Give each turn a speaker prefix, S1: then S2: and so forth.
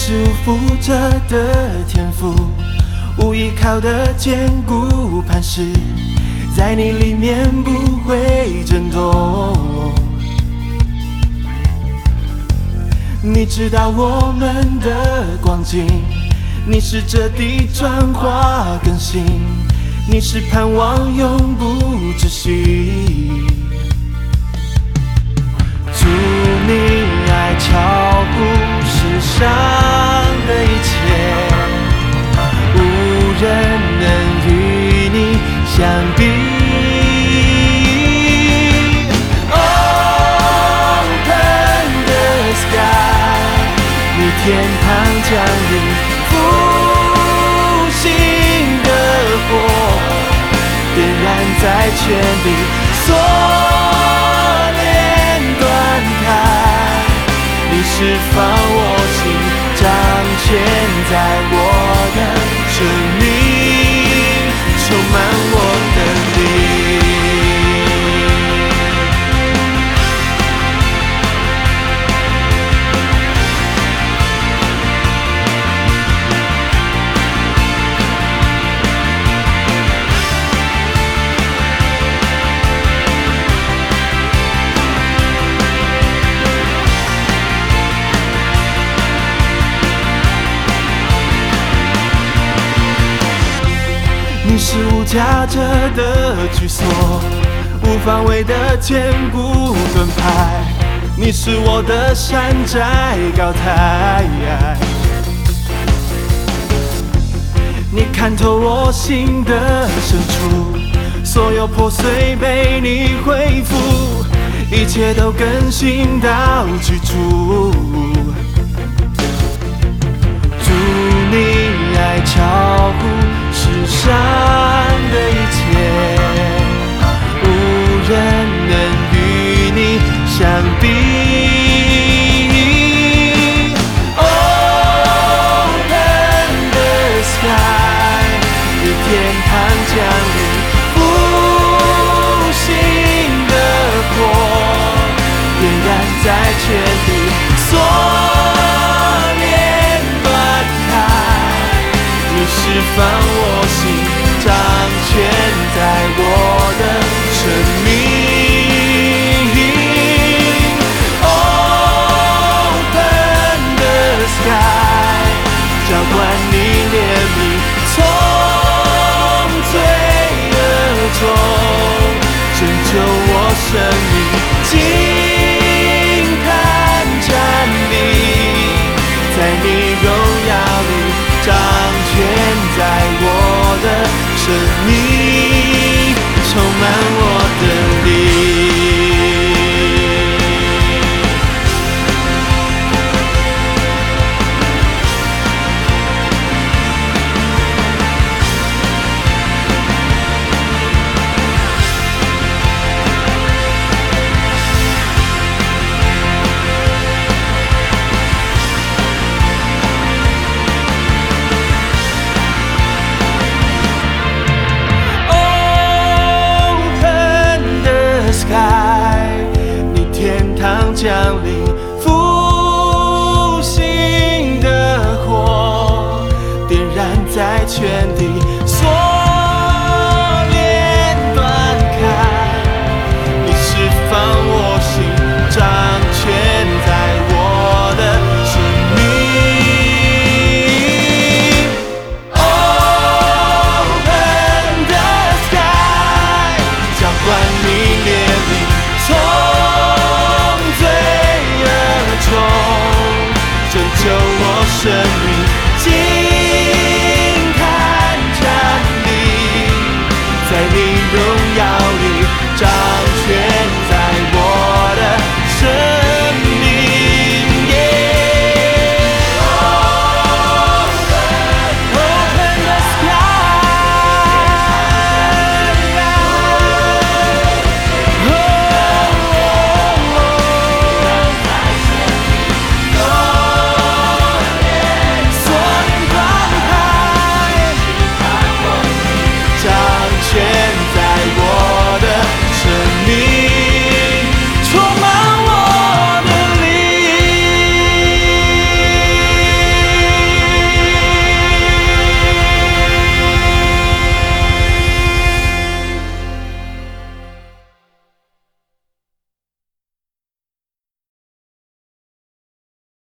S1: 是无负责的天赋，无依靠的坚固磐石，在你里面不会震动。你知道我们的光景，你是这地转化更新，你是盼望永不止息。祝你爱超乎世上的一切，无人能与你相比。Open the sky， 你天堂降临，复兴的火点燃在全地，锁链断开，你释放我心，掌权在我的生命，充满我的灵。你是无价者的居所，无防卫的坚固盾牌，你是我的山寨高台。你看透我心的深处，所有破碎被你恢复，一切都更新到居住。祝你爱超乎世上的一切，无人能与你相比。Open the sky， 你天堂降临，复兴的火点燃在全地，锁链断开，你释放我心，掌权在我的生命。Open the sky， 浇灌你怜悯，从罪恶中拯救我生命，金坛站立，在你荣耀里掌权在我的生命，充满我的灵。你天堂降临，复兴的火点燃在全地，锁链断开，你释放我心，掌权在我的生命。Open the sky， 浇灌你怜悯，从罪恶中拯救我生命。